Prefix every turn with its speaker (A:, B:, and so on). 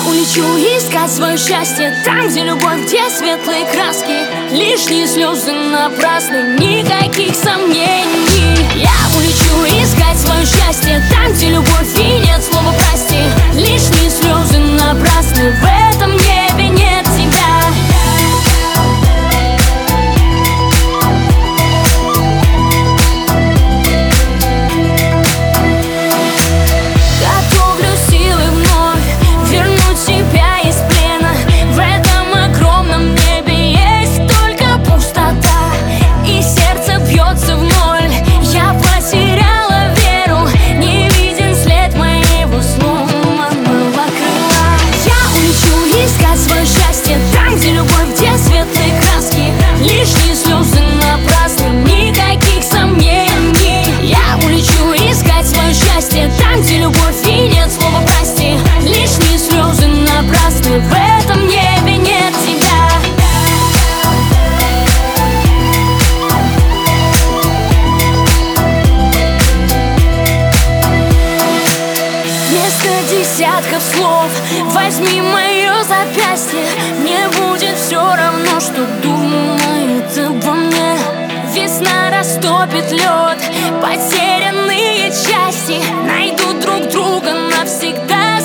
A: улечу искать свое счастье там, где любовь, где светлые краски. Лишние слезы напрасны, никаких сомнений. Я улечу искать свое счастье там, где любовь и нет слова прости. Лишние слезы напрасны, в этом небе нет тебя. Готовлю силы вновь вернуть себя из плена. В этом огромном небе есть только пустота, и сердце бьется в ноль. Я потеряла веру, не виден след моего сломанного крыла. Я улечу искать свое счастье там, где любовь, где светлые краски. Лишние слезы напрасны, никаких сомнений. Я улечу искать свое счастье там, где любовь и нет слова прости. Лишние слезы напрасны, в этом небе нет тебя. Вместо десятков слов возьми мое запястье. Мне будет все равно, что думает обо мне. Весна растопит лед, потерянные части найдут друг друга навсегда.